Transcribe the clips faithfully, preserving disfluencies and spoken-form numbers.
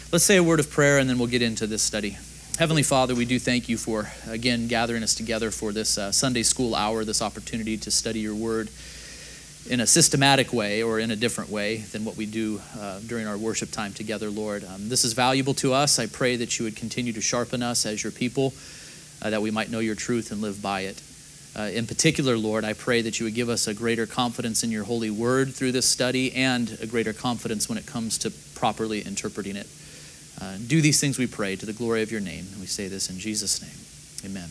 Let's say a word of prayer and then we'll get into this study. Heavenly Father, we do thank you for, again, gathering us together for this uh, Sunday school hour, this opportunity to study your word in a systematic way or in a different way than what we do uh, during our worship time together, Lord. Um, this is valuable to us. I pray that you would continue to sharpen us as your people, uh, that we might know your truth and live by it. Uh, in particular, Lord, I pray that you would give us a greater confidence in your holy word through this study and a greater confidence when it comes to properly interpreting it. Uh, do these things, we pray, to the glory of your name. And we say this in Jesus' name. Amen.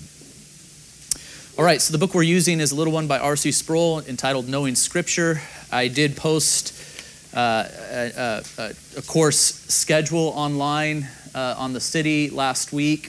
All right, so the book we're using is a little one by R C Sproul entitled Knowing Scripture. I did post uh, a, a, a course schedule online uh, on the city last week.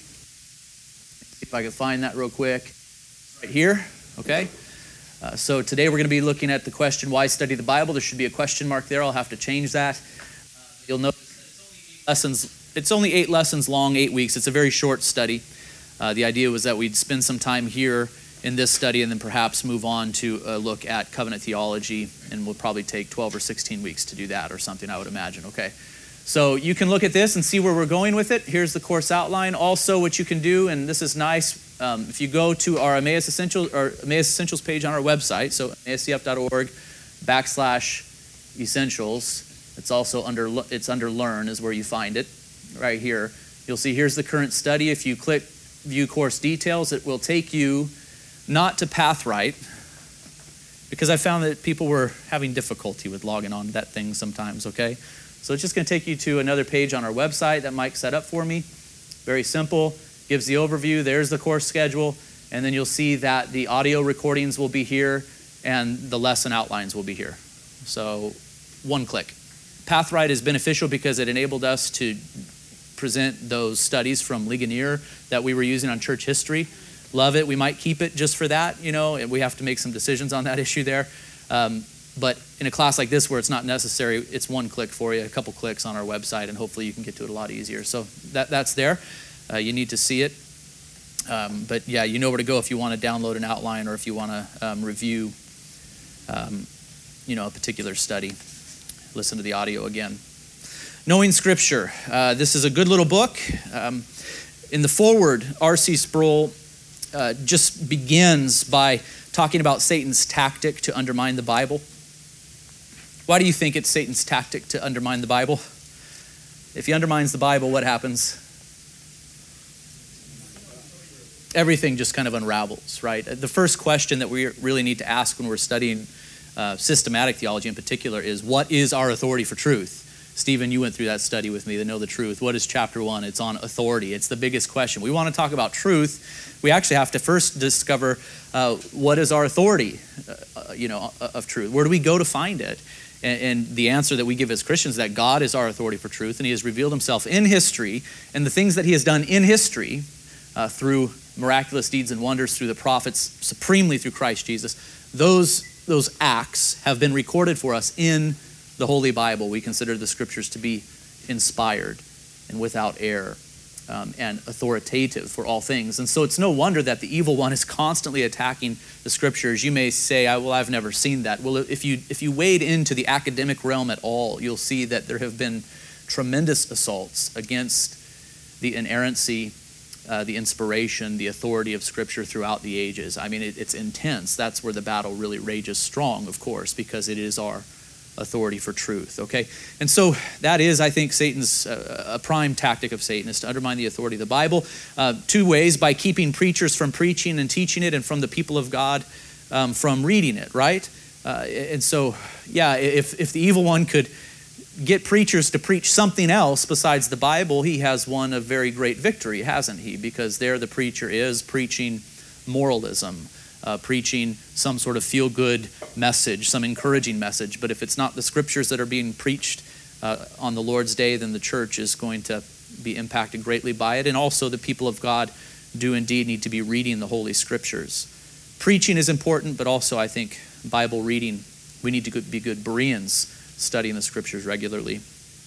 If I could find that real quick. Right here, okay? Uh, so today we're going to be looking at the question, why study the Bible? There should be a question mark there. I'll have to change that. Uh, you'll notice that it's only eight lessons. It's only eight lessons long, eight weeks. It's a very short study. Uh, the idea was that we'd spend some time here in this study and then perhaps move on to a look at covenant theology, and we'll probably take twelve or sixteen weeks to do that or something, I would imagine, okay? So you can look at this and see where we're going with it. Here's the course outline. Also, what you can do, and this is nice, um, if you go to our Emmaus Essentials, or Emmaus Essentials page on our website, so emmauscf.org backslash essentials, it's also under, it's under learn is where you find it. Right here, you'll see here's the current study. If you click view course details, it will take you not to Pathright, because I found that people were having difficulty with logging on to that thing sometimes, okay? So it's just going to take you to another page on our website that Mike set up for me. Very simple, gives the overview, there's the course schedule, and then you'll see that the audio recordings will be here and the lesson outlines will be here. So one click. Pathright is beneficial because it enabled us to present those studies from Ligonier that we were using on church history. Love it. We might keep it just for that, you know, and we have to make some decisions on that issue there. Um, but in a class like this where it's not necessary, it's one click for you, a couple clicks on our website, and hopefully you can get to it a lot easier. So that that's there. Uh, you need to see it. Um, but yeah, you know where to go if you want to download an outline or if you want to um, review, um, you know, a particular study. Listen to the audio again. Knowing Scripture. Uh, this is a good little book. Um, in the foreword, R C Sproul uh, just begins by talking about Satan's tactic to undermine the Bible. Why do you think it's Satan's tactic to undermine the Bible? If he undermines the Bible, what happens? Everything just kind of unravels, right? The first question that we really need to ask when we're studying uh, systematic theology in particular is, what is our authority for truth? Stephen, you went through that study with me to know the truth. What is chapter one? It's on authority. It's the biggest question. We want to talk about truth. We actually have to first discover uh, what is our authority, uh, you know, of truth. Where do we go to find it? And, and the answer that we give as Christians is that God is our authority for truth, and he has revealed himself in history, and the things that he has done in history uh, through miraculous deeds and wonders, through the prophets, supremely through Christ Jesus, those, those acts have been recorded for us in the Holy Bible. We consider the scriptures to be inspired and without error um, and authoritative for all things. And so it's no wonder that the evil one is constantly attacking the scriptures. You may say, well, I've never seen that. Well, if you if you wade into the academic realm at all, you'll see that there have been tremendous assaults against the inerrancy, uh, the inspiration, the authority of scripture throughout the ages. I mean, it, it's intense. That's where the battle really rages strong, of course, because it is our authority for truth, okay? And so that is, I think, Satan's, uh, a prime tactic of Satan is to undermine the authority of the Bible. Uh, two ways, by keeping preachers from preaching and teaching it, and from the people of God um, from reading it, right? Uh, and so, yeah, if, if the evil one could get preachers to preach something else besides the Bible, he has won a very great victory, hasn't he? Because there the preacher is preaching moralism, Uh, preaching some sort of feel-good message, some encouraging message. But if it's not the scriptures that are being preached uh, on the Lord's day, then the church is going to be impacted greatly by it. And also the people of God do indeed need to be reading the Holy Scriptures. Preaching is important, but also I think Bible reading, we need to be good Bereans studying the Scriptures regularly.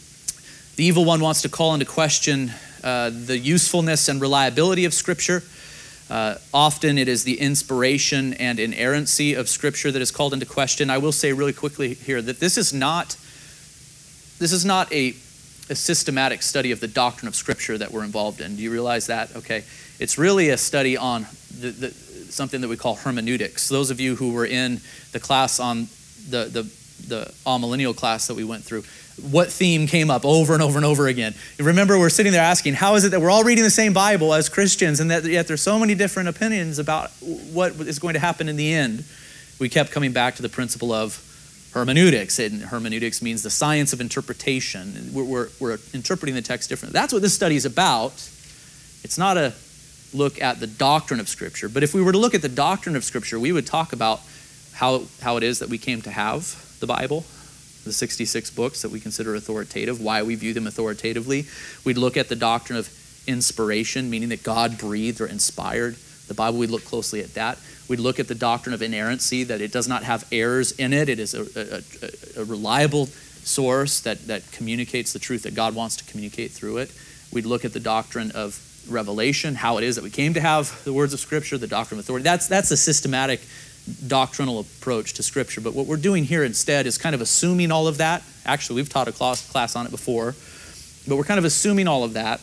The evil one wants to call into question uh, the usefulness and reliability of Scripture. Uh, often it is the inspiration and inerrancy of Scripture that is called into question. I will say really quickly here that this is not this is not a a systematic study of the doctrine of Scripture that we're involved in. Do you realize that? Okay. It's really a study on the, the, something that we call hermeneutics. Those of you who were in the class on the, the, the amillennial class that we went through, what theme came up over and over and over again? You remember, we're sitting there asking, how is it that we're all reading the same Bible as Christians, and that yet there's so many different opinions about what is going to happen in the end? We kept coming back to the principle of hermeneutics, and hermeneutics means the science of interpretation. We're, we're, we're interpreting the text differently. That's what this study is about. It's not a look at the doctrine of Scripture, but if we were to look at the doctrine of Scripture, we would talk about how, how it is that we came to have the Bible, the sixty-six books that we consider authoritative, why we view them authoritatively. We'd look at the doctrine of inspiration, meaning that God breathed or inspired the Bible. We'd look closely at that. We'd look at the doctrine of inerrancy, that it does not have errors in it. It is a, a, a reliable source that, that communicates the truth that God wants to communicate through it. We'd look at the doctrine of revelation, how it is that we came to have the words of Scripture, the doctrine of authority. That's, that's a systematic doctrinal approach to Scripture. But what we're doing here instead is kind of assuming all of that. Actually, we've taught a class, class on it before, but we're kind of assuming all of that,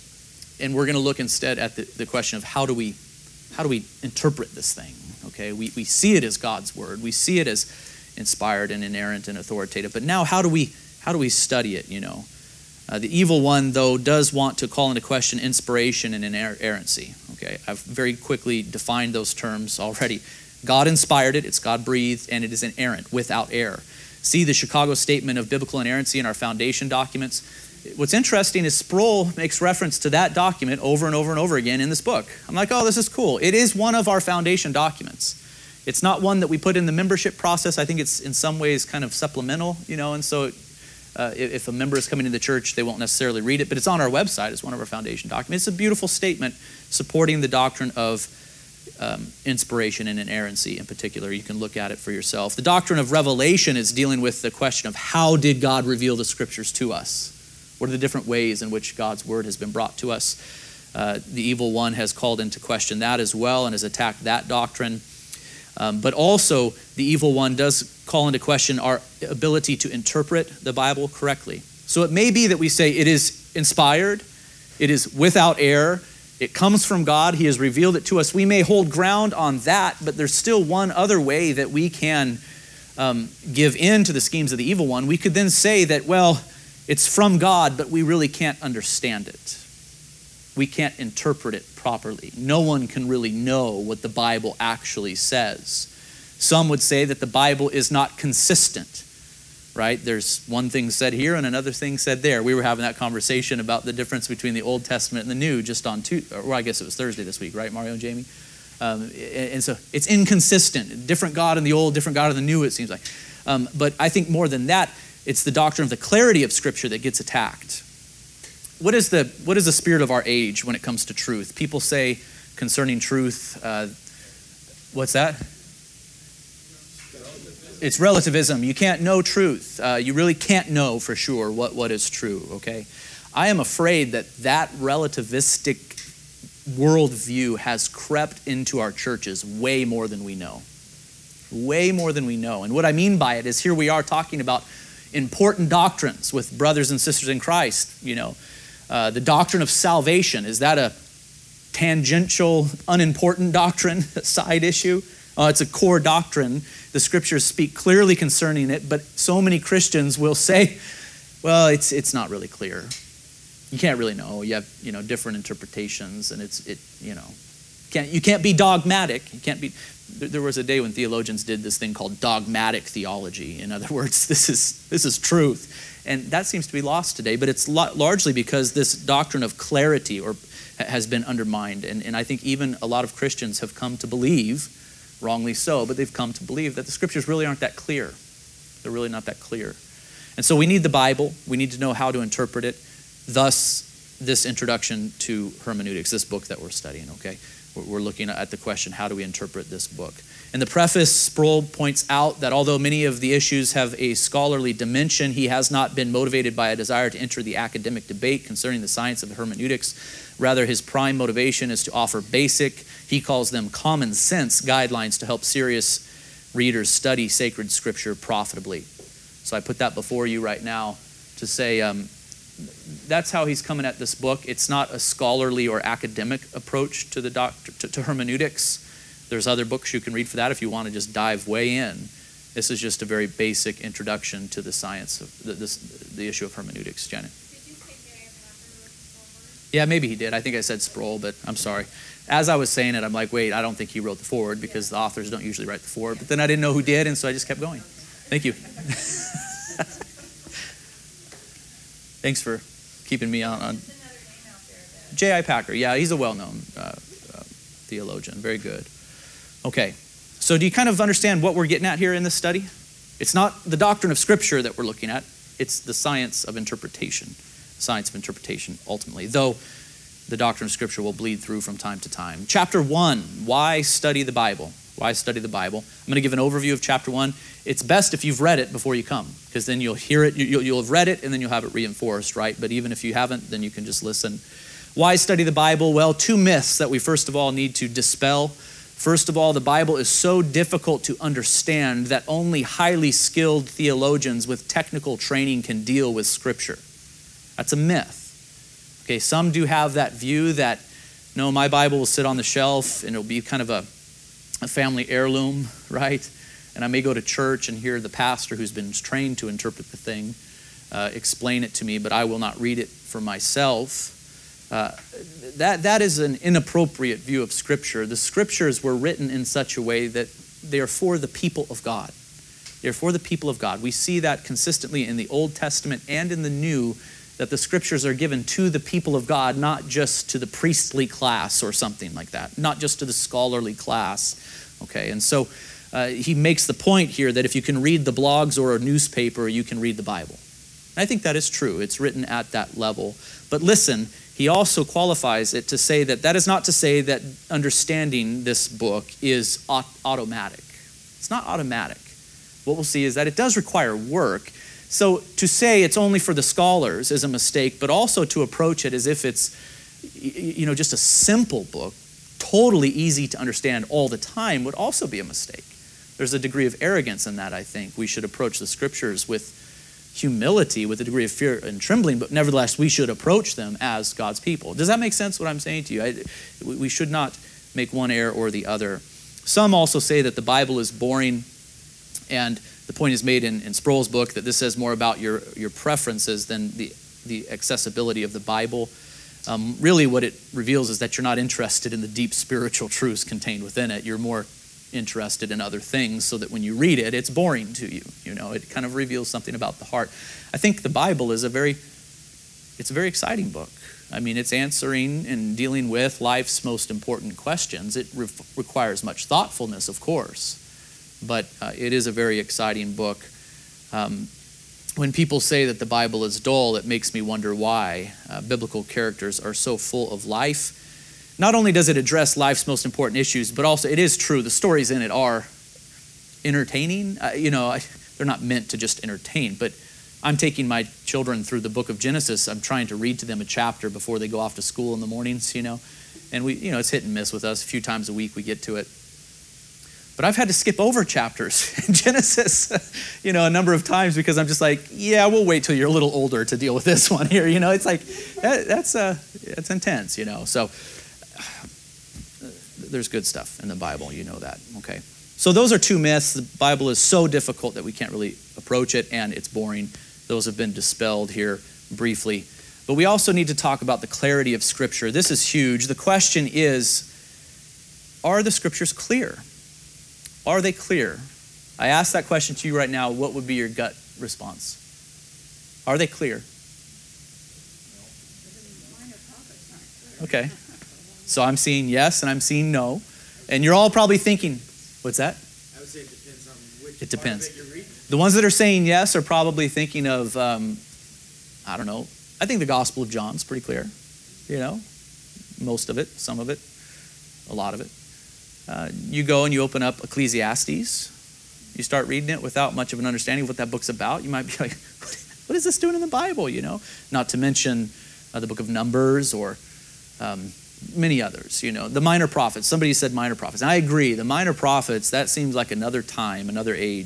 and we're going to look instead at the, the question of how do we how do we interpret this thing? Okay, we, we see it as God's word. We see it as inspired and inerrant and authoritative. But now how do we how do we study it, you know? Uh, the evil one, though, does want to call into question inspiration and inerrancy. Okay, I've very quickly defined those terms already. God inspired it, it's God breathed, and it is inerrant, without error. See the Chicago Statement of Biblical Inerrancy in our foundation documents. What's interesting is Sproul makes reference to that document over and over and over again in this book. I'm like, oh, this is cool. It is one of our foundation documents. It's not one that we put in the membership process. I think it's in some ways kind of supplemental, you know, and so uh, if a member is coming to the church, they won't necessarily read it, but it's on our website as one of our foundation documents. It's a beautiful statement supporting the doctrine of um, inspiration and inerrancy in particular. You can look at it for yourself. The doctrine of revelation is dealing with the question of how did God reveal the Scriptures to us? What are the different ways in which God's word has been brought to us? Uh, the evil one has called into question that as well and has attacked that doctrine. Um, but also, the evil one does call into question our ability to interpret the Bible correctly. So it may be that we say it is inspired, it is without error, it comes from God, He has revealed it to us. We may hold ground on that, but there's still one other way that we can um, give in to the schemes of the evil one. We could then say that, well, it's from God, but we really can't understand it. We can't interpret it properly. No one can really know what the Bible actually says. Some would say that the Bible is not consistent, right? There's one thing said here and another thing said there. We were having that conversation about the difference between the Old Testament and the New just on Tuesday, or I guess it was Thursday this week, right, Mario and Jamie? Um, and so it's inconsistent. Different God in the Old, different God in the New, it seems like. Um, but I think more than that, it's the doctrine of the clarity of Scripture that gets attacked. What is the what is the spirit of our age when it comes to truth? People say concerning truth, uh, what's that? It's relativism. You can't know truth. Uh, you really can't know for sure what, what is true, okay? I am afraid that that relativistic worldview has crept into our churches way more than we know. Way more than we know. And what I mean by it is here we are talking about important doctrines with brothers and sisters in Christ. You know, uh, the doctrine of salvation, is that a tangential, unimportant doctrine, a side issue? Uh, it's a core doctrine. The Scriptures speak clearly concerning it, but so many Christians will say, well, it's it's not really clear. You can't really know. You have, you know, different interpretations, and it's it you know, can't you can't be dogmatic. You can't be. There was a day when theologians did this thing called dogmatic theology. In other words, this is this is truth. And that seems to be lost today, but it's largely because this doctrine of clarity or has been undermined. And, and I think even a lot of Christians have come to believe, wrongly so, but they've come to believe that the Scriptures really aren't that clear. They're really not that clear. And so we need the Bible. We need to know how to interpret it. Thus, this introduction to hermeneutics, this book that we're studying, okay? We're looking at the question, how do we interpret this book? In the preface, Sproul points out that although many of the issues have a scholarly dimension, he has not been motivated by a desire to enter the academic debate concerning the science of hermeneutics. Rather, his prime motivation is to offer basic, he calls them common sense guidelines to help serious readers study sacred Scripture profitably. So I put that before you right now to say, um, that's how he's coming at this book. It's not a scholarly or academic approach to the doctor, to, to hermeneutics. There's other books you can read for that if you want to just dive way in. This is just a very basic introduction to the science of the, this, the issue of hermeneutics. Janet? Did you say J I Packer wrote the foreword? Yeah, maybe he did. I think I said Sproul, but I'm sorry. As I was saying it, I'm like, wait, I don't think he wrote the foreword because the authors don't usually write the foreword. But then I didn't know who did, and so I just kept going. Thank you. Thanks for keeping me on. on. J I Packer, yeah, he's a well-known uh, uh, theologian. Very good. Okay, so do you kind of understand what we're getting at here in this study? It's not the doctrine of Scripture that we're looking at. It's the science of interpretation. Science of interpretation, ultimately. Though the doctrine of Scripture will bleed through from time to time. Chapter one, why study the Bible? Why study the Bible? I'm going to give an overview of chapter one. It's best if you've read it before you come, because then you'll hear it, you'll, you'll have read it, and then you'll have it reinforced, right? But even if you haven't, then you can just listen. Why study the Bible? Well, two myths that we first of all need to dispel. First of all, the Bible is so difficult to understand that only highly skilled theologians with technical training can deal with Scripture. That's a myth. Okay, some do have that view that, no, my Bible will sit on the shelf and it'll be kind of a, a family heirloom, right? And I may go to church and hear the pastor who's been trained to interpret the thing uh, explain it to me, but I will not read it for myself. Uh, that that is an inappropriate view of Scripture. The Scriptures were written in such a way that they are for the people of God. They're for the people of God. We see that consistently in the Old Testament and in the New, that the Scriptures are given to the people of God, not just to the priestly class or something like that, not just to the scholarly class. Okay, and so uh, he makes the point here that if you can read the blogs or a newspaper, you can read the Bible. And I think that is true. It's written at that level. But listen, he also qualifies it to say that that is not to say that understanding this book is automatic. It's not automatic. What we'll see is that it does require work. So to say it's only for the scholars is a mistake, but also to approach it as if it's, you know, just a simple book, totally easy to understand all the time, would also be a mistake. There's a degree of arrogance in that, I think. We should approach the Scriptures with humility, with a degree of fear and trembling, but nevertheless, we should approach them as God's people. Does that make sense, what I'm saying to you? I, we should not make one error or the other. Some also say that the Bible is boring, and the point is made in, in Sproul's book that this says more about your, your preferences than the, the accessibility of the Bible. Um, really what it reveals is that you're not interested in the deep spiritual truths contained within it. You're more interested in other things, so that when you read it, it's boring to you. You know, it kind of reveals something about the heart. I think the Bible is a very, it's a very exciting book. I mean, it's answering and dealing with life's most important questions. It re- requires much thoughtfulness, of course, but uh, it is a very exciting book. Um, when people say that the Bible is dull, it makes me wonder why. Uh, biblical characters are so full of life. Not only does it address life's most important issues, but also it is true, the stories in it are entertaining. Uh, you know, I, they're not meant to just entertain, but I'm taking my children through the book of Genesis. I'm trying to read to them a chapter before they go off to school in the mornings, you know. And we, you know, it's hit and miss with us. A few times a week we get to it. But I've had to skip over chapters in Genesis, you know, a number of times because I'm just like, yeah, we'll wait till you're a little older to deal with this one here. You know, it's like, that, that's uh, that's intense, you know. So there's good stuff in the Bible, you know that, okay? So those are two myths. The Bible is so difficult that we can't really approach it, and it's boring. Those have been dispelled here briefly. But we also need to talk about the clarity of Scripture. This is huge. The question is, are the Scriptures clear? Are they clear? I ask that question to you right now. What would be your gut response? Are they clear? Okay. So I'm seeing yes and I'm seeing no. And you're all probably thinking, what's that? I would say it depends on which it depends. part of it you're reading. The ones that are saying yes are probably thinking of, um, I don't know, I think the Gospel of John's pretty clear. You know, most of it, some of it, a lot of it. Uh, you go and you open up Ecclesiastes. You start reading it without much of an understanding of what that book's about. You might be like, what is this doing in the Bible, you know? Not to mention uh, the book of Numbers or um, many others, you know. The minor prophets. Somebody said minor prophets. And I agree. The minor prophets, that seems like another time, another age.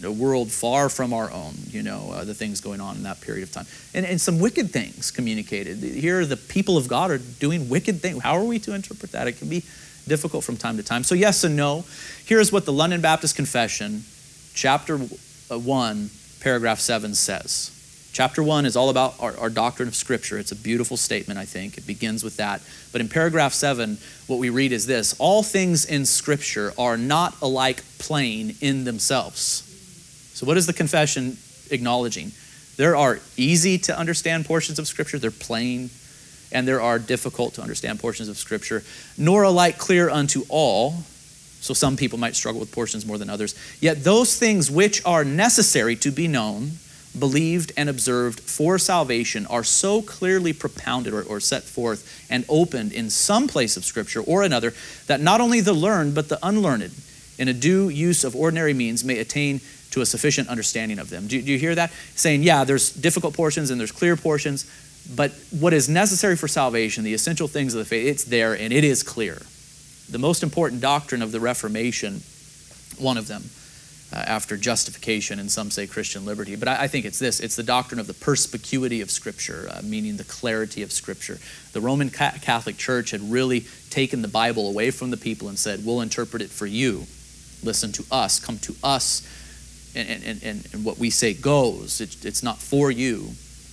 a world far from our own, you know, uh, the things going on in that period of time. And, and some wicked things communicated. Here, the people of God are doing wicked things. How are we to interpret that? It can be difficult from time to time. So yes and no. Here's what the London Baptist Confession, chapter one, paragraph seven says. Chapter one is all about our, our doctrine of Scripture. It's a beautiful statement, I think. It begins with that. But in paragraph seven, what we read is this: all things in Scripture are not alike plain in themselves. So what is the confession acknowledging? There are easy to understand portions of Scripture. They're plain. And there are difficult to understand portions of Scripture, nor alike clear unto all. So some people might struggle with portions more than others. Yet those things which are necessary to be known, believed, and observed for salvation are so clearly propounded or, or set forth and opened in some place of Scripture or another, that not only the learned but the unlearned, in a due use of ordinary means, may attain to a sufficient understanding of them. Do, do you hear that? Saying, yeah, there's difficult portions and there's clear portions, but what is necessary for salvation, the essential things of the faith, it's there and it is clear. The most important doctrine of the Reformation, one of them, uh, after justification, and some say Christian liberty, but I, I think it's this: it's the doctrine of the perspicuity of Scripture, uh, meaning the clarity of Scripture. The Roman Ca- Catholic Church had really taken the Bible away from the people and said, we'll interpret it for you. Listen to us, come to us, and, and, and, and what we say goes. It, it's not for you.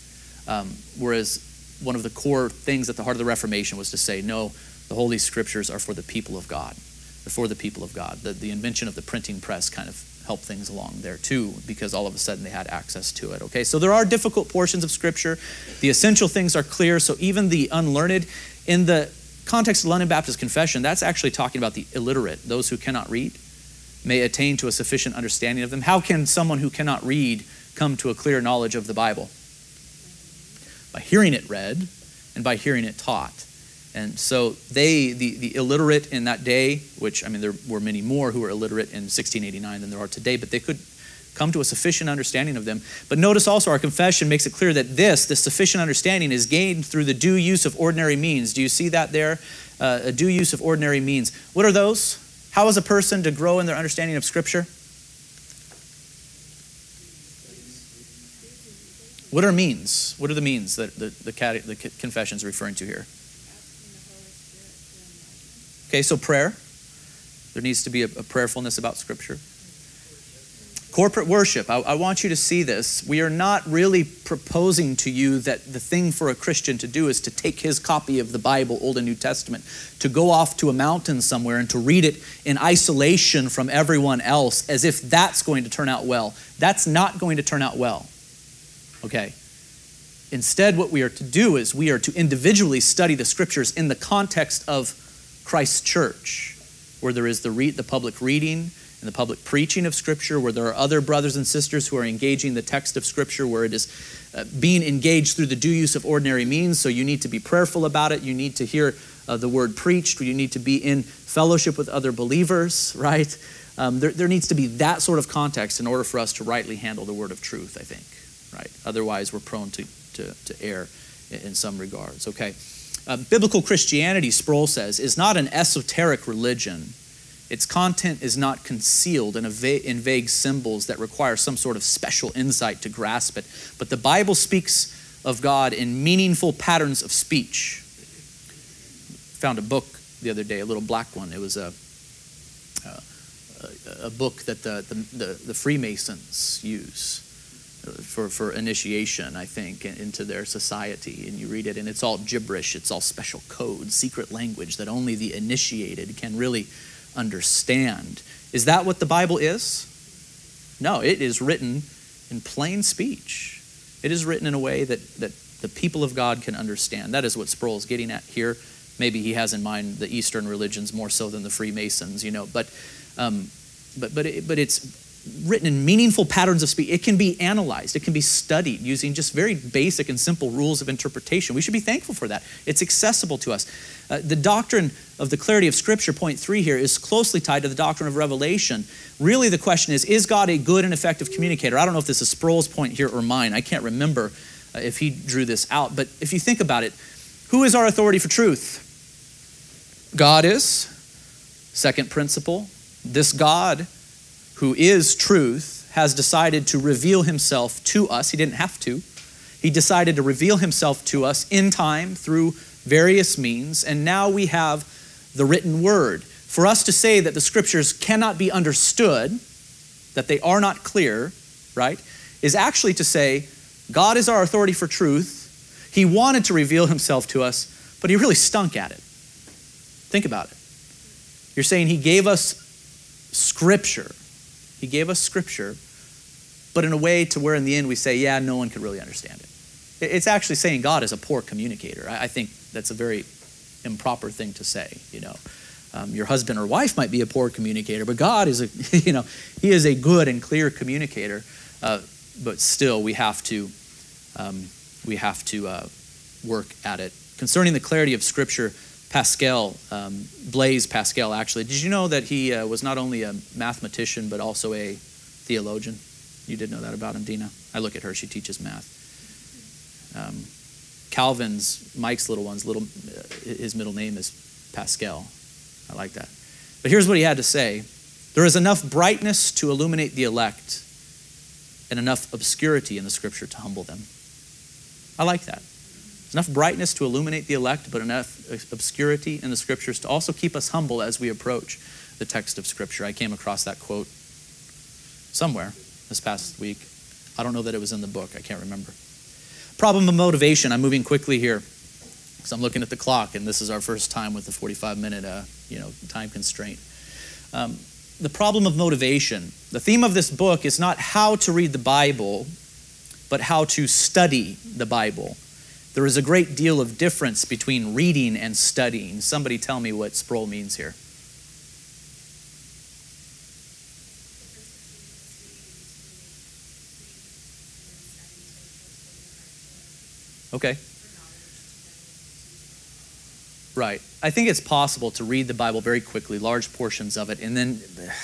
Um, whereas one of the core things at the heart of the Reformation was to say, no, the Holy Scriptures are for the people of God. They're for the people of God. The, the invention of the printing press kind of helped things along there too, because all of a sudden they had access to it. Okay, so there are difficult portions of Scripture. The essential things are clear, so even the unlearned, in the context of London Baptist Confession, that's actually talking about the illiterate, those who cannot read, may attain to a sufficient understanding of them. How can someone who cannot read come to a clear knowledge of the Bible? By hearing it read and by hearing it taught. And so they, the, the illiterate in that day, which, I mean, there were many more who were illiterate in sixteen eighty-nine than there are today, but they could come to a sufficient understanding of them. But notice also our confession makes it clear that this, this sufficient understanding, is gained through the due use of ordinary means. Do you see that there? Uh, a due use of ordinary means. What are those? How is a person to grow in their understanding of Scripture? What are means? What are the means that the, the, cat, the confession is referring to here? Okay, so prayer. There needs to be a, a prayerfulness about Scripture. Corporate worship. I, I want you to see this. We are not really proposing to you that the thing for a Christian to do is to take his copy of the Bible, Old and New Testament, to go off to a mountain somewhere and to read it in isolation from everyone else as if that's going to turn out well. That's not going to turn out well. Okay? Instead, what we are to do is we are to individually study the Scriptures in the context of Christ's church, where there is the, re- the public reading and the public preaching of Scripture, where there are other brothers and sisters who are engaging the text of Scripture, where it is uh, being engaged through the due use of ordinary means. So you need to be prayerful about it. You need to hear uh, the word preached. You need to be in fellowship with other believers, right? Um, there, there needs to be that sort of context in order for us to rightly handle the word of truth, I think, right? Otherwise, we're prone to, to, to err in, in some regards, okay? Uh, biblical Christianity, Sproul says, is not an esoteric religion. Its content is not concealed in, a va- in vague symbols that require some sort of special insight to grasp it. But the Bible speaks of God in meaningful patterns of speech. Found a book the other day, a little black one. It was a, a, a book that the, the, the, the Freemasons use for, for initiation, I think, into their society. And you read it, and it's all gibberish. It's all special code, secret language that only the initiated can really understand. Is that what the Bible is? No, it is written in plain speech. It is written in a way that, that the people of God can understand. That is what Sproul is getting at here. Maybe he has in mind the Eastern religions more so than the Freemasons, you know, but um, but but it, but it's written in meaningful patterns of speech. It can be analyzed. It can be studied using just very basic and simple rules of interpretation. We should be thankful for that. It's accessible to us. Uh, the doctrine of the clarity of Scripture, point three here, is closely tied to the doctrine of revelation. Really, the question is, is God a good and effective communicator? I don't know if this is Sproul's point here or mine. I can't remember uh, if he drew this out. But if you think about it, who is our authority for truth? God is. Second principle, this God who is truth has decided to reveal himself to us. He didn't have to. He decided to reveal himself to us in time through various means, and now we have the written word. For us to say that the scriptures cannot be understood, that they are not clear, right, is actually to say God is our authority for truth. He wanted to reveal himself to us, but he really stunk at it. Think about it. You're saying he gave us scripture. He gave us scripture, but in a way to where in the end we say, yeah, no one could really understand it. It's actually saying God is a poor communicator. I think that's a very improper thing to say, you know. Um, your husband or wife might be a poor communicator, but God is a, you know, he is a good and clear communicator. Uh, but still, we have to, um, we have to uh, work at it. Concerning the clarity of Scripture, Pascal, um, Blaise Pascal, actually, did you know that he uh, was not only a mathematician but also a theologian? You did know that about him, Dina? I look at her; she teaches math. Um, Calvin's, Mike's little one's little, uh, his middle name is Pascal. I like that. But here's what he had to say. There is enough brightness to illuminate the elect and enough obscurity in the scripture to humble them. I like that. There's enough brightness to illuminate the elect, but enough obscurity in the scriptures to also keep us humble as we approach the text of scripture. I came across that quote somewhere this past week. I don't know that it was in the book. I can't remember. Problem of motivation. I'm moving quickly here because I'm looking at the clock, and this is our first time with the forty-five minute uh, you know, time constraint. Um, the problem of motivation. The theme of this book is not how to read the Bible, but how to study the Bible. There is a great deal of difference between reading and studying. Somebody tell me what Sproul means here. Okay. Right. I think it's possible to read the Bible very quickly, large portions of it, and then,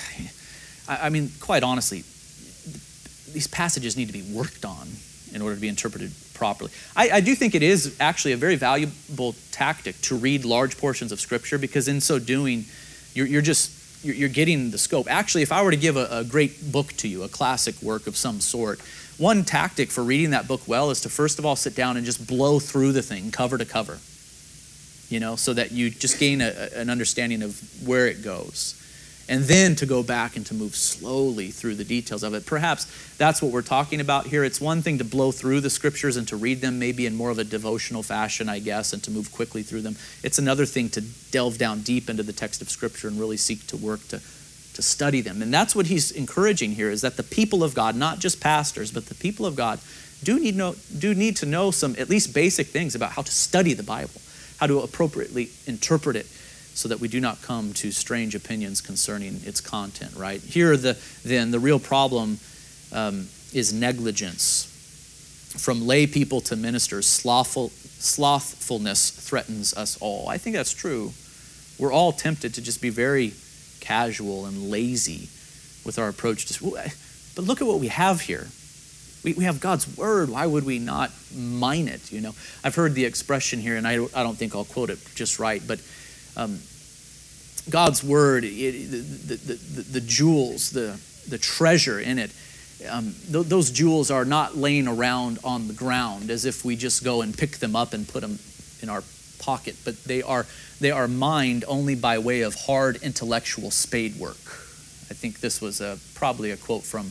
I mean, quite honestly, these passages need to be worked on in order to be interpreted properly. I, I do think it is actually a very valuable tactic to read large portions of Scripture, because in so doing, you're, you're just, you're, you're getting the scope. Actually, if I were to give a, a great book to you, a classic work of some sort, one tactic for reading that book well is to first of all sit down and just blow through the thing cover to cover, you know, so that you just gain a, an understanding of where it goes. And then to go back and to move slowly through the details of it. Perhaps that's what we're talking about here. It's one thing to blow through the scriptures and to read them maybe in more of a devotional fashion, I guess, and to move quickly through them. It's another thing to delve down deep into the text of Scripture and really seek to work to to study them. And that's what he's encouraging here, is that the people of God, not just pastors, but the people of God do need know do need to know some at least basic things about how to study the Bible, how to appropriately interpret it, so that we do not come to strange opinions concerning its content, right? Here, the then the real problem um, is negligence. From lay people to ministers, slothful, slothfulness threatens us all. I think that's true. We're all tempted to just be very casual and lazy with our approach to, but look at what we have here. We, we have God's word. Why would we not mine it? You know, I've heard the expression here, and I don't, I don't think I'll quote it just right, but um, God's word, it, the, the, the, the jewels, the, the treasure in it, um, th- those jewels are not laying around on the ground as if we just go and pick them up and put them in our pocket, but they are they are mined only by way of hard intellectual spade work. I think this was a, probably a quote from,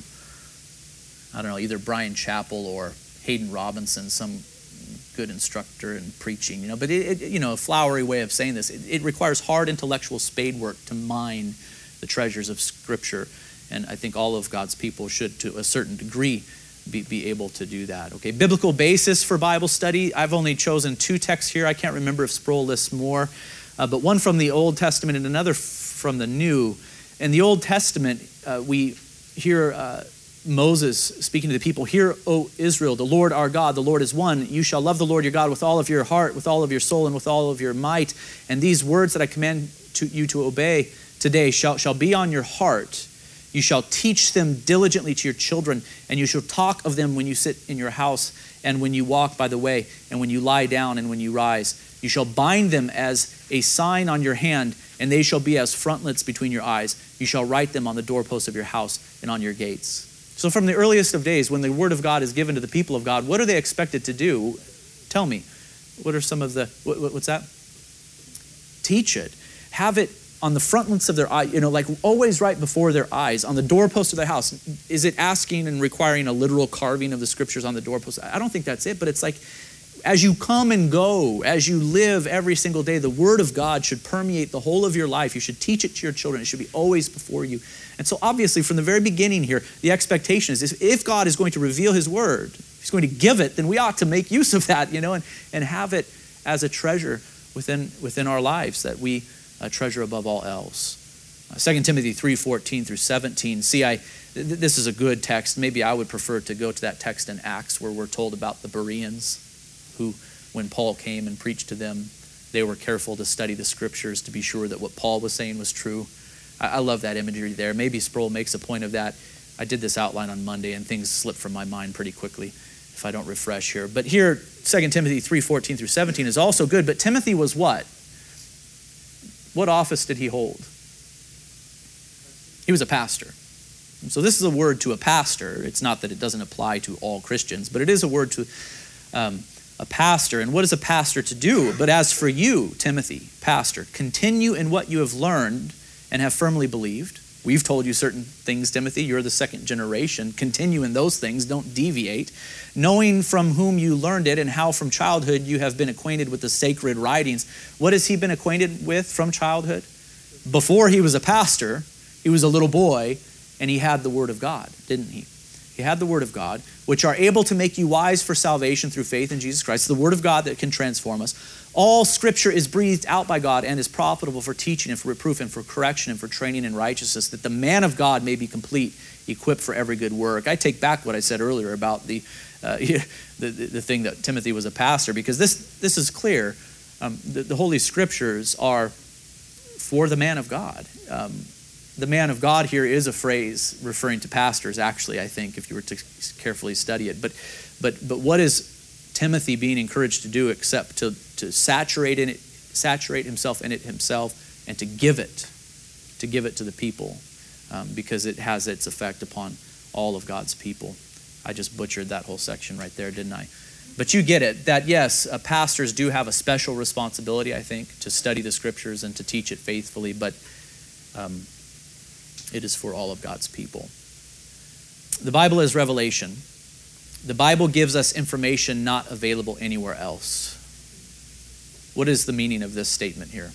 I don't know, either Brian Chappell or Hayden Robinson, some good instructor in preaching, you know, but it, it, you know, a flowery way of saying this. It, it requires hard intellectual spade work to mine the treasures of Scripture, and I think all of God's people should, to a certain degree, be, be able to do that. Okay, biblical basis for Bible study. I've only chosen two texts here. I can't remember if Sproul lists more, uh, but one from the Old Testament and another from the New. In the Old Testament, uh, we hear uh, Moses speaking to the people, "Hear, O Israel, the Lord our God, the Lord is one. You shall love the Lord your God with all of your heart, with all of your soul, and with all of your might. And these words that I command to you to obey today shall, shall be on your heart. You shall teach them diligently to your children, and you shall talk of them when you sit in your house, and when you walk by the way, and when you lie down, and when you rise. You shall bind them as a sign on your hand, and they shall be as frontlets between your eyes. You shall write them on the doorposts of your house and on your gates." So from the earliest of days, when the word of God is given to the people of God, what are they expected to do? Tell me. What are some of the, what, what's that? Teach it. Have it on the frontlets of their eye, you know, like always right before their eyes, on the doorpost of their house. Is it asking and requiring a literal carving of the scriptures on the doorpost? I don't think that's it, but it's like, as you come and go, as you live every single day, the word of God should permeate the whole of your life. You should teach it to your children. It should be always before you. And so obviously from the very beginning here, the expectation is if God is going to reveal his word, he's going to give it, then we ought to make use of that, you know, and, and have it as a treasure within, within our lives that we uh, treasure above all else. Uh, Second Timothy three fourteen through seventeen. See, I th- this is a good text. Maybe I would prefer to go to that text in Acts where we're told about the Bereans, who, when Paul came and preached to them, they were careful to study the scriptures to be sure that what Paul was saying was true. I, I love that imagery there. Maybe Sproul makes a point of that. I did this outline on Monday, and things slip from my mind pretty quickly if I don't refresh here. But here, Second Timothy three fourteen through seventeen is also good. But Timothy was what? What office did he hold? He was a pastor. So this is a word to a pastor. It's not that it doesn't apply to all Christians, but it is a word to um, a pastor. And what is a pastor to do? But as for you, Timothy, pastor, continue in what you have learned and have firmly believed. We've told you certain things, Timothy. You're the second generation. Continue in those things. Don't deviate. Knowing from whom you learned it and how from childhood you have been acquainted with the sacred writings. What has he been acquainted with from childhood? Before he was a pastor, he was a little boy, and he had the word of God, didn't he? He had the word of God, which are able to make you wise for salvation through faith in Jesus Christ. The word of God that can transform us. All scripture is breathed out by God and is profitable for teaching and for reproof and for correction and for training in righteousness, that the man of God may be complete, equipped for every good work. I take back what I said earlier about the uh, the, the, the thing that Timothy was a pastor, because this, this is clear. Um, the, the Holy Scriptures are for the man of God. Um, The man of God here is a phrase referring to pastors, actually, I think, if you were to carefully study it. But but but what is Timothy being encouraged to do except to, to saturate in it, saturate himself in it himself and to give it, to give it to the people, um, because it has its effect upon all of God's people. I just butchered that whole section right there, didn't I? But you get it, that yes, uh, pastors do have a special responsibility, I think, to study the scriptures and to teach it faithfully, but um, it is for all of God's people. The Bible is revelation. The Bible gives us information not available anywhere else. What is the meaning of this statement here?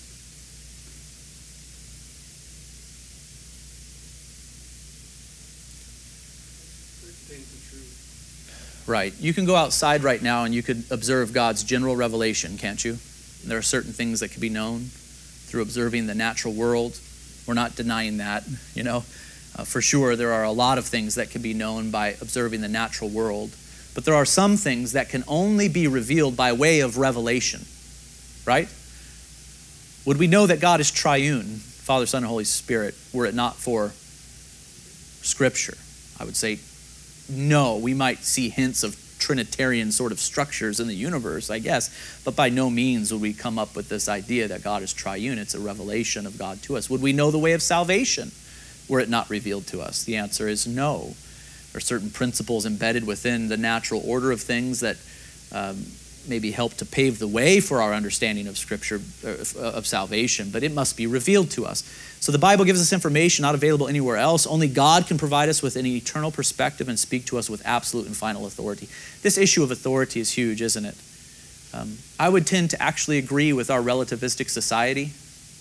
Right. You can go outside right now and you could observe God's general revelation, can't you? There are certain things that can be known through observing the natural world. We're not denying that, you know. Uh, for sure, there are a lot of things that can be known by observing the natural world. But there are some things that can only be revealed by way of revelation, right? Would we know that God is triune, Father, Son, and Holy Spirit, were it not for Scripture? I would say no. We might see hints of Trinitarian sort of structures in the universe, I guess, but by no means would we come up with this idea that God is triune. It's a revelation of God to us. Would we know the way of salvation were it not revealed to us? The answer is no. There are certain principles embedded within the natural order of things that um, maybe help to pave the way for our understanding of Scripture, uh, of salvation, but it must be revealed to us. So the Bible gives us information not available anywhere else. Only God can provide us with an eternal perspective and speak to us with absolute and final authority. This issue of authority is huge, isn't it? Um, I would tend to actually agree with our relativistic society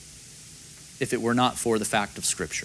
if it were not for the fact of Scripture.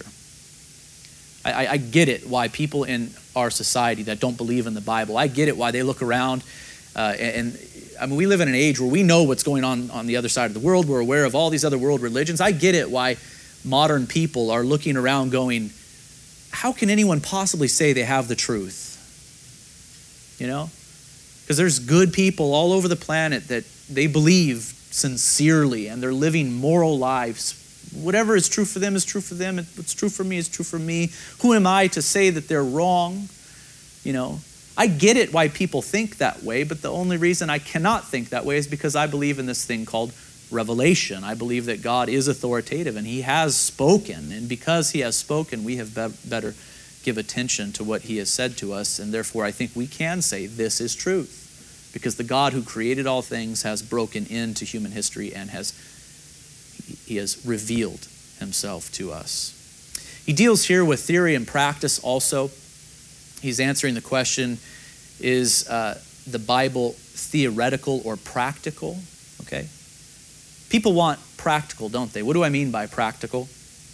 I, I get it why people in our society that don't believe in the Bible, I get it why they look around uh, and, and I mean, we live in an age where we know what's going on on the other side of the world. We're aware of all these other world religions. I get it why modern people are looking around going, how can anyone possibly say they have the truth? You know? Because there's good people all over the planet that they believe sincerely and they're living moral lives. Whatever is true for them is true for them. What's true for me is true for me. Who am I to say that they're wrong? You know, I get it why people think that way, but the only reason I cannot think that way is because I believe in this thing called revelation. I believe that God is authoritative and he has spoken. And because he has spoken, we have be- better give attention to what he has said to us, and therefore I think we can say this is truth, because the God who created all things has broken into human history and has he has revealed himself to us. He deals here with theory and practice also. He's answering the question, is uh, the Bible theoretical or practical? Okay. People want practical, don't they? What do I mean by practical?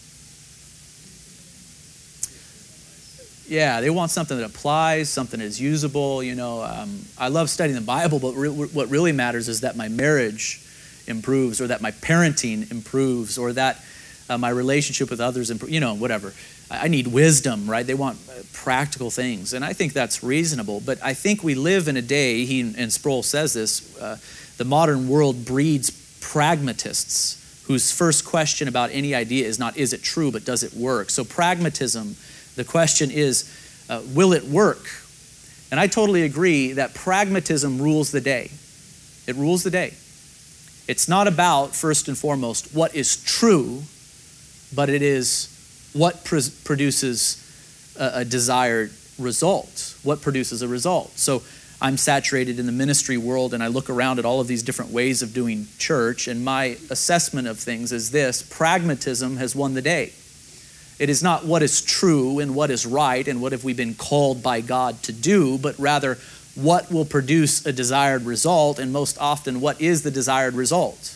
Yeah, they want something that applies, something that is usable. You know, um, I love studying the Bible, but re- what really matters is that my marriage improves, or that my parenting improves, or that uh, my relationship with others improves, you know, whatever. I need wisdom, right? They want practical things, and I think that's reasonable. But I think we live in a day, he and Sproul says this, uh, the modern world breeds pragmatists whose first question about any idea is not, is it true, but does it work? So pragmatism, the question is, uh, will it work? And I totally agree that pragmatism rules the day. It rules the day. It's not about, first and foremost, what is true, but it is what pr- produces a, a desired result. What produces a result? So I'm saturated in the ministry world, and I look around at all of these different ways of doing church, and my assessment of things is this: pragmatism has won the day. It is not what is true and what is right and what have we been called by God to do, but rather what will produce a desired result, and most often, what is the desired result?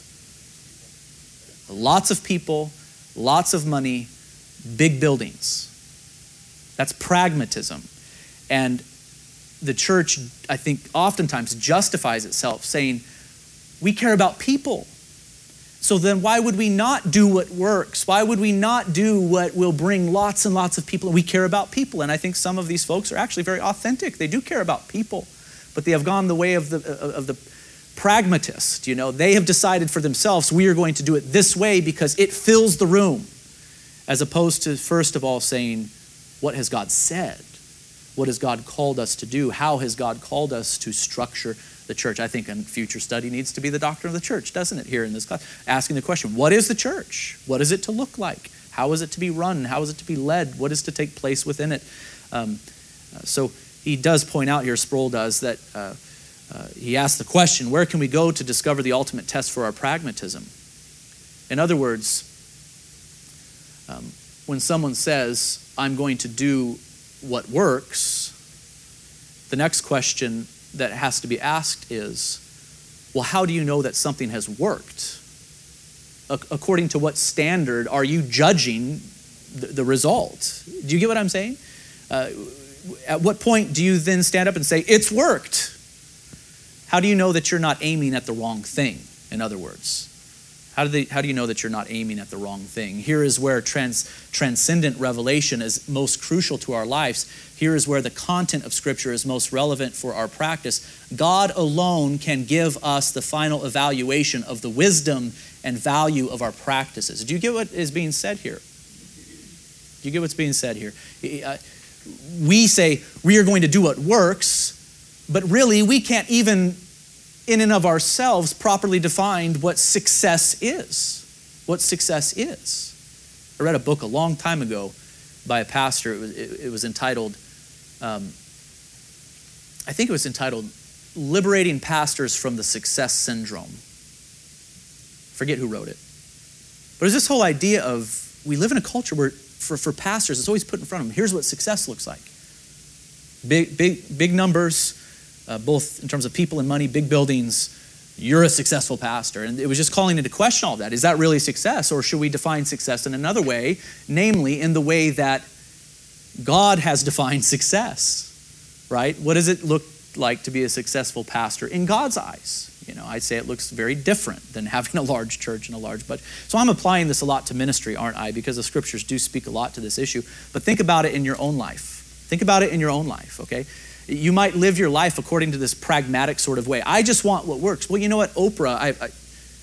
Lots of people, lots of money, big buildings. That's pragmatism. And the church, I think, oftentimes justifies itself saying, we care about people. So then why would we not do what works? Why would we not do what will bring lots and lots of people? We care about people. And I think some of these folks are actually very authentic. They do care about people. But they have gone the way of the of the pragmatist. You know, they have decided for themselves, we are going to do it this way because it fills the room. As opposed to, first of all, saying, what has God said? What has God called us to do? How has God called us to structure the church? I think a future study needs to be the doctrine of the church, doesn't it, here in this class? Asking the question, what is the church? What is it to look like? How is it to be run? How is it to be led? What is to take place within it? Um, uh, so he does point out here, Sproul does, that uh, uh, he asks the question, where can we go to discover the ultimate test for our pragmatism? In other words, um, when someone says, I'm going to do what works, the next question that has to be asked is, well, how do you know that something has worked? A- according to what standard are you judging the, the result? Do you get what I'm saying? Uh, at what point do you then stand up and say, it's worked? How do you know that you're not aiming at the wrong thing, in other words? How do, they, how do you know that you're not aiming at the wrong thing? Here is where trans, transcendent revelation is most crucial to our lives. Here is where the content of Scripture is most relevant for our practice. God alone can give us the final evaluation of the wisdom and value of our practices. Do you get what is being said here? Do you get what's being said here? We say we are going to do what works, but really we can't even in and of ourselves properly defined what success is. What success is. I read a book a long time ago by a pastor. It was, it, it was entitled, um, I think it was entitled, Liberating Pastors from the Success Syndrome. Forget who wrote it. But there's this whole idea of, we live in a culture where for, for pastors, it's always put in front of them, here's what success looks like. Big, big, big numbers, Uh, both in terms of people and money, big buildings, you're a successful pastor. And it was just calling into question all that. Is that really success? Or should we define success in another way, namely in the way that God has defined success, right? What does it look like to be a successful pastor in God's eyes? You know, I'd say it looks very different than having a large church and a large budget. So I'm applying this a lot to ministry, aren't I? Because the scriptures do speak a lot to this issue. But think about it in your own life. Think about it in your own life, okay? You might live your life according to this pragmatic sort of way. I just want what works. Well, you know what? Oprah, I, I,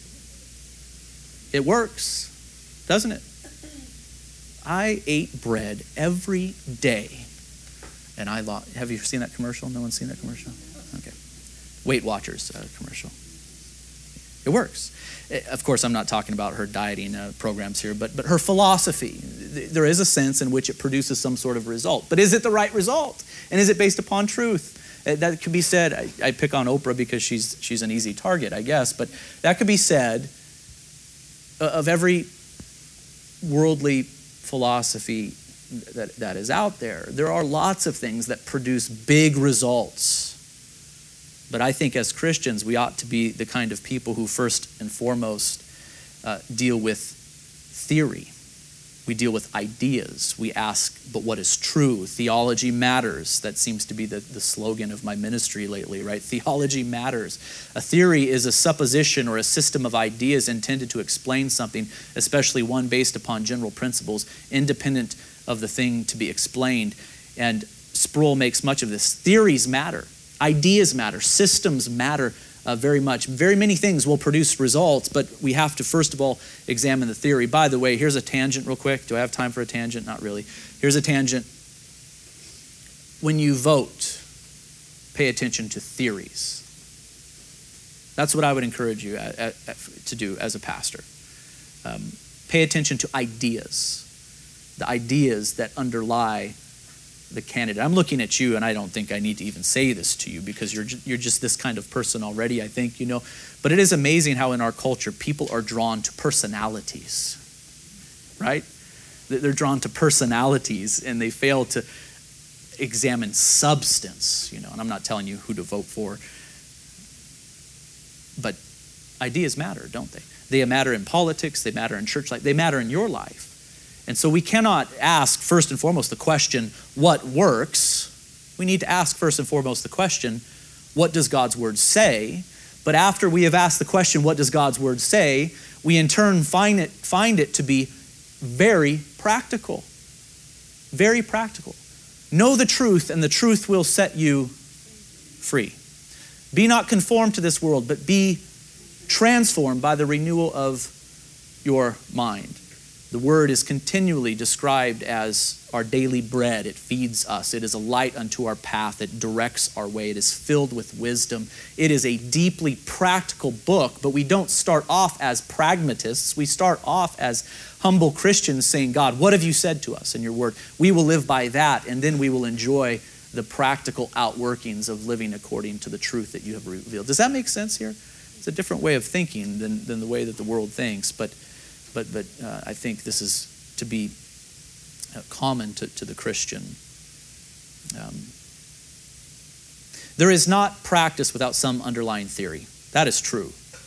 it works, doesn't it? I ate bread every day. And I lost. Have you seen that commercial? No one's seen that commercial? Okay. Weight Watchers uh, commercial. It works. Of course, I'm not talking about her dieting uh, programs here, but but her philosophy. There is a sense in which it produces some sort of result. But is it the right result? And is it based upon truth? That could be said. I, I pick on Oprah because she's she's an easy target, I guess. But that could be said of every worldly philosophy that, that is out there. There are lots of things that produce big results. But I think as Christians, we ought to be the kind of people who first and foremost uh, deal with theory. We deal with ideas. We ask, but what is true? Theology matters. That seems to be the, the slogan of my ministry lately, right? Theology matters. A theory is a supposition or a system of ideas intended to explain something, especially one based upon general principles, independent of the thing to be explained. And Sproul makes much of this. Theories matter. Ideas matter. Systems matter uh, very much. Very many things will produce results, but we have to first of all examine the theory. By the way, here's a tangent real quick. Do I have time for a tangent? Not really. Here's a tangent. When you vote, pay attention to theories. That's what I would encourage you at, at, at, to do as a pastor. Um, pay attention to ideas. The ideas that underlie the candidate. I'm looking at you, and I don't think I need to even say this to you because you're ju- you're just this kind of person already, I think, you know. But it is amazing how in our culture people are drawn to personalities, right? They're drawn to personalities, and they fail to examine substance, you know. And I'm not telling you who to vote for, but ideas matter, don't they? They matter in politics. They matter in church life. They matter in your life. And so we cannot ask first and foremost the question, what works? We need to ask first and foremost the question, what does God's word say? But after we have asked the question, what does God's word say? We in turn find it, find it to be very practical. Very practical. Know the truth, and the truth will set you free. Be not conformed to this world, but be transformed by the renewal of your mind. The word is continually described as our daily bread. It feeds us. It is a light unto our path. It directs our way. It is filled with wisdom. It is a deeply practical book, but we don't start off as pragmatists. We start off as humble Christians saying, God, what have you said to us in your word? We will live by that, and then we will enjoy the practical outworkings of living according to the truth that you have revealed. Does that make sense here? It's a different way of thinking than, than the way that the world thinks, but But but uh, I think this is to be uh, common to, to the Christian. Um, there is not practice without some underlying theory. That is true.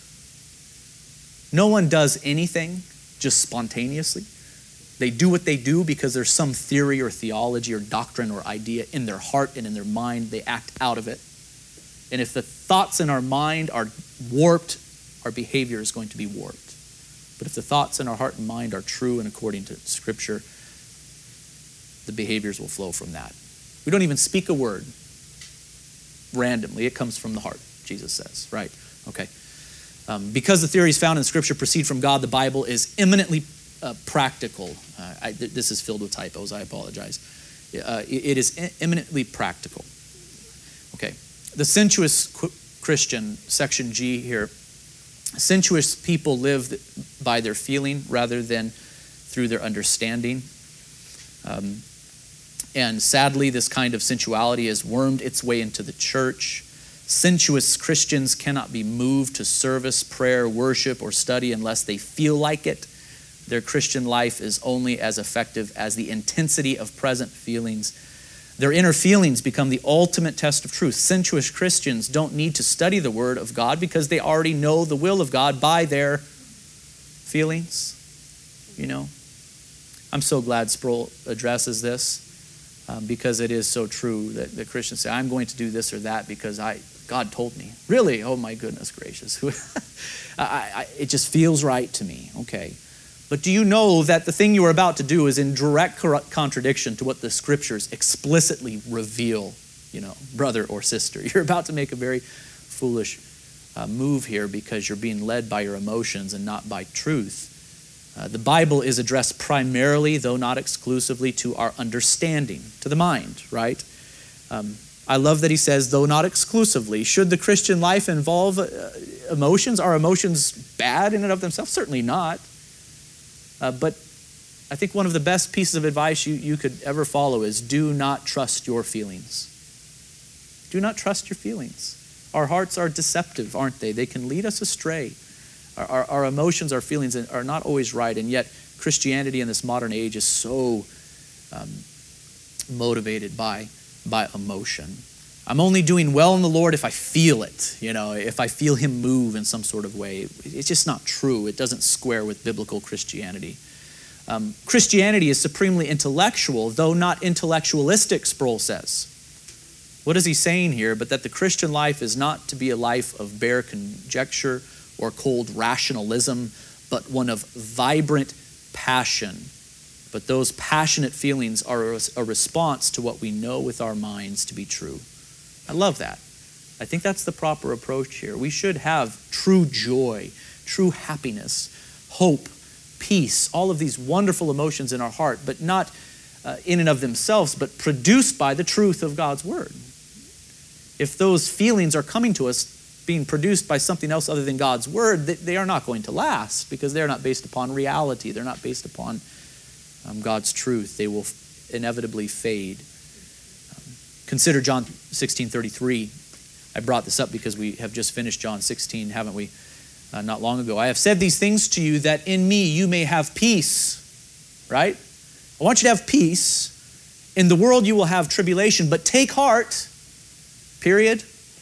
No one does anything just spontaneously. They do what they do because there's some theory or theology or doctrine or idea in their heart and in their mind. They act out of it. And if the thoughts in our mind are warped, our behavior is going to be warped. But if the thoughts in our heart and mind are true and according to Scripture, the behaviors will flow from that. We don't even speak a word randomly. It comes from the heart, Jesus says, right? Okay. Um, because the theories found in Scripture proceed from God, the Bible is eminently uh, practical. Uh, I, th- this is filled with typos. I apologize. Uh, it, it is e- eminently practical. Okay. The sensuous qu- Christian, section G here. Sensuous people live by their feeling rather than through their understanding. Um, and sadly, this kind of sensuality has wormed its way into the church. Sensuous Christians cannot be moved to service, prayer, worship, or study unless they feel like it. Their Christian life is only as effective as the intensity of present feelings. Their inner feelings become the ultimate test of truth. Sensuous Christians don't need to study the Word of God because they already know the will of God by their feelings. You know, I'm so glad Sproul addresses this um, because it is so true that the Christians say, I'm going to do this or that because I God told me. Really? Oh my goodness gracious. I, I, it just feels right to me. Okay. But do you know that the thing you are about to do is in direct contradiction to what the Scriptures explicitly reveal, you know, brother or sister? You're about to make a very foolish uh, move here because you're being led by your emotions and not by truth. Uh, the Bible is addressed primarily, though not exclusively, to our understanding, to the mind, right? Um, I love that he says, though not exclusively. Should the Christian life involve uh, emotions? Are emotions bad in and of themselves? Certainly not. Uh, but I think one of the best pieces of advice you, you could ever follow is do not trust your feelings. Do not trust your feelings. Our hearts are deceptive, aren't they? They can lead us astray. Our, our, our emotions, our feelings are not always right, and yet Christianity in this modern age is so um, motivated by, by emotion. I'm only doing well in the Lord if I feel it, you know, if I feel him move in some sort of way. It's just not true. It doesn't square with biblical Christianity. Um, Christianity is supremely intellectual, though not intellectualistic, Sproul says. What is he saying here? But that the Christian life is not to be a life of bare conjecture or cold rationalism, but one of vibrant passion. But those passionate feelings are a response to what we know with our minds to be true. I love that. I think that's the proper approach here. We should have true joy, true happiness, hope, peace, all of these wonderful emotions in our heart, but not uh, in and of themselves, but produced by the truth of God's word. If those feelings are coming to us being produced by something else other than God's word, they are not going to last because they're not based upon reality. They're not based upon um, God's truth. They will f- inevitably fade. Um, consider John sixteen thirty-three. I brought this up because we have just finished John sixteen, haven't we? Uh, not long ago. I have said these things to you that in me you may have peace. Right? I want you to have peace. In the world you will have tribulation, but take heart. Period?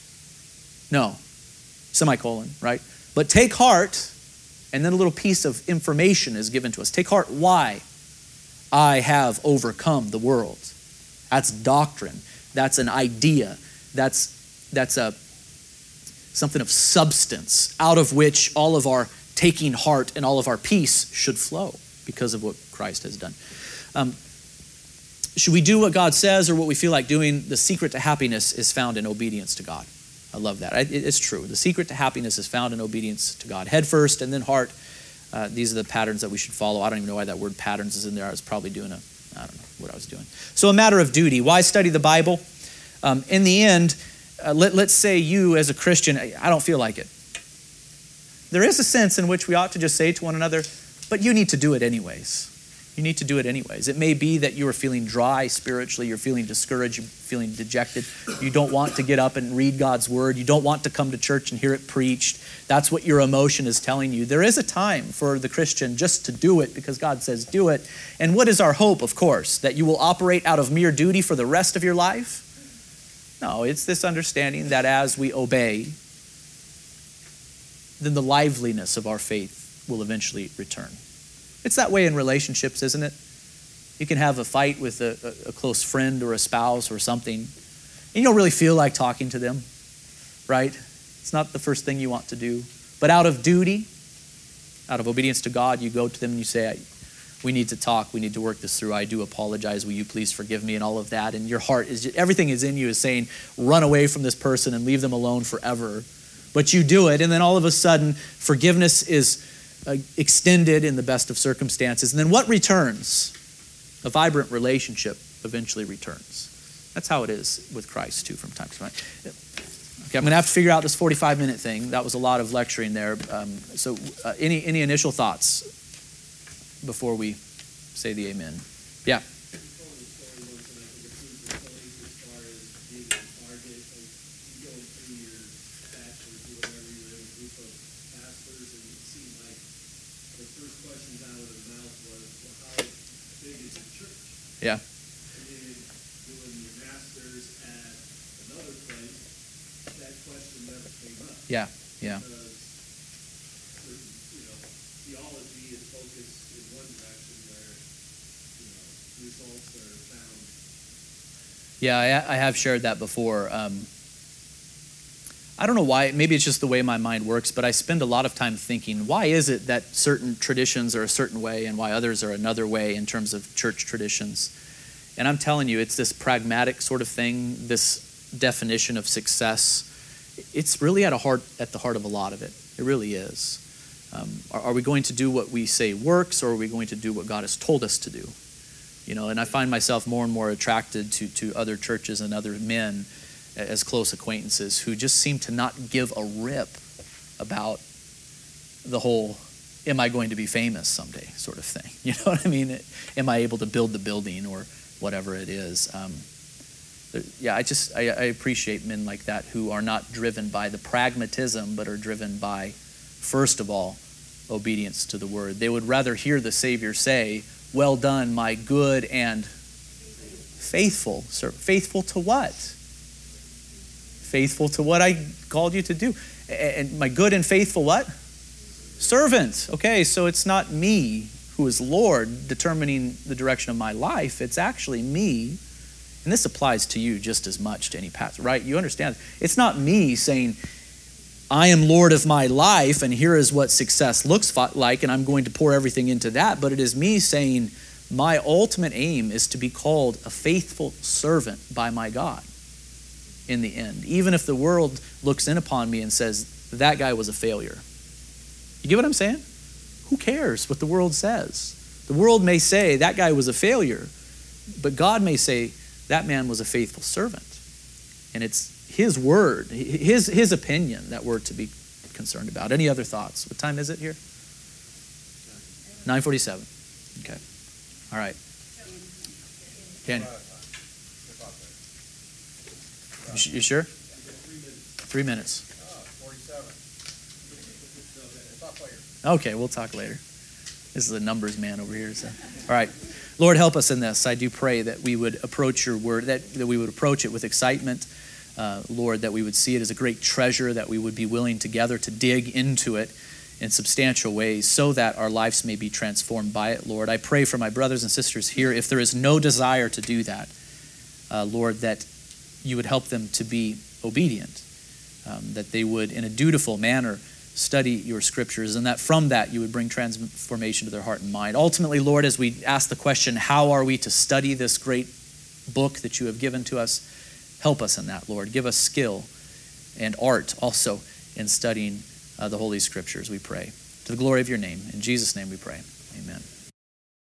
No. Semicolon, right? But take heart, and then a little piece of information is given to us. Take heart, why? I have overcome the world. That's doctrine. That's an idea. That's, that's a something of substance out of which all of our taking heart and all of our peace should flow because of what Christ has done. Um, should we do what God says or what we feel like doing? The secret to happiness is found in obedience to God. I love that. It's true. The secret to happiness is found in obedience to God. Head first and then heart. Uh, these are the patterns that we should follow. I don't even know why that word patterns is in there. I was probably doing a, I don't know what I was doing. So a matter of duty. Why study the Bible? Um, in the end, uh, let, let's say you as a Christian, I don't feel like it. There is a sense in which we ought to just say to one another, but you need to do it anyways. You need to do it anyways. It may be that you are feeling dry spiritually, you're feeling discouraged, you're feeling dejected. You don't want to get up and read God's word. You don't want to come to church and hear it preached. That's what your emotion is telling you. There is a time for the Christian just to do it because God says do it. And what is our hope, of course? That you will operate out of mere duty for the rest of your life? No, it's this understanding that as we obey, then the liveliness of our faith will eventually return. It's that way in relationships, isn't it? You can have a fight with a, a close friend or a spouse or something, and you don't really feel like talking to them, right? It's not the first thing you want to do. But out of duty, out of obedience to God, you go to them and you say, we need to talk, we need to work this through. I do apologize, will you please forgive me, and all of that. And your heart is, just, everything is in you is saying, run away from this person and leave them alone forever. But you do it, and then all of a sudden, forgiveness is Uh, extended in the best of circumstances. And then what returns? A vibrant relationship eventually returns. That's how it is with Christ too from time to time. Okay, I'm going to have to figure out this forty-five minute thing. That was a lot of lecturing there. Um, so uh, any, any initial thoughts before we say the amen? Yeah. Yeah. And then doing your master's at another place, that question never came up. Yeah, yeah. Because, you know, theology is focused in one direction where, you know, results are found. Yeah, I, I have shared that before. Um, I don't know why, maybe it's just the way my mind works, but I spend a lot of time thinking, why is it that certain traditions are a certain way and why others are another way in terms of church traditions? And I'm telling you, it's this pragmatic sort of thing, this definition of success. It's really at, a heart, at the heart of a lot of it. It really is. Um, are, are we going to do what we say works, or are we going to do what God has told us to do? You know, and I find myself more and more attracted to, to other churches and other men as close acquaintances who just seem to not give a rip about the whole, am I going to be famous someday sort of thing. You know what I mean? Am I able to build the building or whatever it is? Um, yeah, I just, I, I appreciate men like that who are not driven by the pragmatism, but are driven by, first of all, obedience to the word. They would rather hear the Savior say, well done, my good and faithful servant. Faithful to what? Faithful to what I called you to do. And my good and faithful what? Servant. Okay, so it's not me who is Lord determining the direction of my life. It's actually me. And this applies to you just as much, to any pastor, right? You understand? It's not me saying, I am Lord of my life, and here is what success looks like, and I'm going to pour everything into that. But it is me saying, my ultimate aim is to be called a faithful servant by my God in the end. Even if the world looks in upon me and says, that guy was a failure. You get what I'm saying? Who cares what the world says? The world may say, that guy was a failure. But God may say, that man was a faithful servant. And it's his word, his, his opinion that we're to be concerned about. Any other thoughts? What time is it here? nine forty-seven. Okay. All right. Danny. You sure? Three minutes. Okay, we'll talk later. This is a numbers man over here. So. All right. Lord, help us in this. I do pray that we would approach your word, that, that we would approach it with excitement. Uh, Lord, that we would see it as a great treasure, that we would be willing together to dig into it in substantial ways so that our lives may be transformed by it, Lord. I pray for my brothers and sisters here, if there is no desire to do that, uh, Lord, that you would help them to be obedient, um, that they would, in a dutiful manner, study your scriptures, and that from that you would bring transformation to their heart and mind. Ultimately, Lord, as we ask the question, how are we to study this great book that you have given to us? Help us in that, Lord. Give us skill and art also in studying uh, the Holy Scriptures, we pray. To the glory of your name. In Jesus' name we pray. Amen.